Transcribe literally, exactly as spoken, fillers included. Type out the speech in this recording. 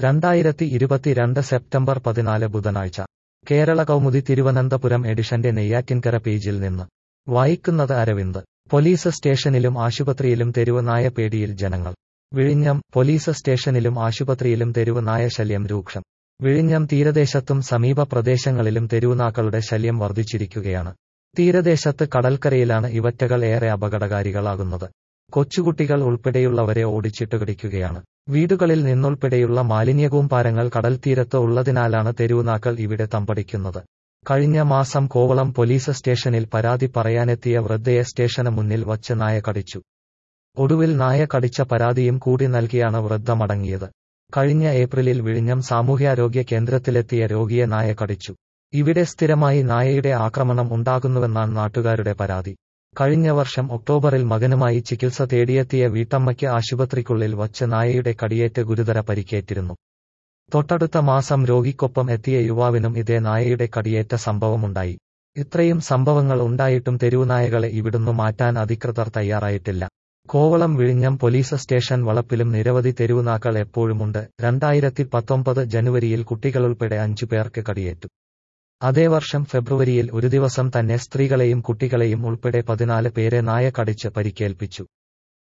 രണ്ടായിരത്തി ഇരുപത്തിരണ്ട് സെപ്റ്റംബർ പതിനാല് ബുധനാഴ്ച കേരള കൗമുദി തിരുവനന്തപുരം എഡിഷന്റെ നെയ്യാറ്റിൻകര പേജിൽ നിന്ന് വായിക്കുന്നത് അരവിന്ദ്. പോലീസ് സ്റ്റേഷനിലും ആശുപത്രിയിലും തെരുവ് നായ പേടിയിൽ ജനങ്ങൾ. വിഴിഞ്ഞം. പോലീസ് സ്റ്റേഷനിലും ആശുപത്രിയിലും തെരുവ് നായ ശല്യം രൂക്ഷം. വിഴിഞ്ഞം തീരദേശത്തും സമീപ പ്രദേശങ്ങളിലും തെരുവുനാക്കളുടെ ശല്യം വർദ്ധിച്ചിരിക്കുകയാണ്. തീരദേശത്ത് കടൽക്കരയിലാണ് ഇവറ്റകൾ ഏറെ അപകടകാരികളാകുന്നത്. കൊച്ചുകുട്ടികൾ ഉൾപ്പെടെയുള്ളവരെ ഓടിച്ചിട്ട് കടിക്കുകയാണ്. വീടുകളിൽ നിന്നുൾപ്പെടെയുള്ള മാലിന്യകൂമ്പാരങ്ങൾ കടൽത്തീരത്ത് ഉള്ളതിനാലാണ് തെരുവുനാക്കൾ ഇവിടെ തമ്പടിക്കുന്നത്. കഴിഞ്ഞ മാസം കോവളം പോലീസ് സ്റ്റേഷനിൽ പരാതി പറയാനെത്തിയ വൃദ്ധയെ സ്റ്റേഷന് മുന്നിൽ വച്ച് നായ കടിച്ചു. ഒടുവിൽ നായ കടിച്ച പരാതിയും കൂടി നൽകിയാണ് വൃദ്ധ മടങ്ങിയത്. കഴിഞ്ഞ ഏപ്രിലിൽ വിഴിഞ്ഞം സാമൂഹ്യാരോഗ്യ കേന്ദ്രത്തിലെത്തിയ രോഗിയെ നായ കടിച്ചു. ഇവിടെ സ്ഥിരമായി നായയുടെ ആക്രമണം ഉണ്ടാകുന്നുവെന്നാണ് നാട്ടുകാരുടെ പരാതി. കഴിഞ്ഞ വർഷം ഒക്ടോബറിൽ മകനുമായി ചികിത്സ തേടിയെത്തിയ വീട്ടമ്മയ്ക്ക് ആശുപത്രിക്കുള്ളിൽ വച്ച് നായയുടെ കടിയേറ്റ് ഗുരുതര പരിക്കേറ്റിരുന്നു. തൊട്ടടുത്ത മാസം രോഗിക്കൊപ്പം എത്തിയ യുവാവിനും ഇതേ നായയുടെ കടിയേറ്റ സംഭവമുണ്ടായി. ഇത്രയും സംഭവങ്ങൾ ഉണ്ടായിട്ടും തെരുവുനായകളെ ഇവിടുന്ന് മാറ്റാൻ അധികൃതർ തയ്യാറായിട്ടില്ല. കോവളം വിഴിഞ്ഞം പോലീസ് സ്റ്റേഷൻ വളപ്പിലും നിരവധി തെരുവുനാക്കൾ എപ്പോഴുമുണ്ട്. രണ്ടായിരത്തി പത്തൊമ്പത് ജനുവരിയിൽ കുട്ടികളുൾപ്പെടെ അഞ്ചു പേർക്ക് കടിയേറ്റു. അതേ വർഷം ഫെബ്രുവരിയിൽ ഒരു ദിവസം തന്നെ സ്ത്രീകളെയും കുട്ടികളെയും ഉൾപ്പെടെ പതിനാല് പേരെ നായ കടിച്ച് പരിക്കേൽപ്പിച്ചു.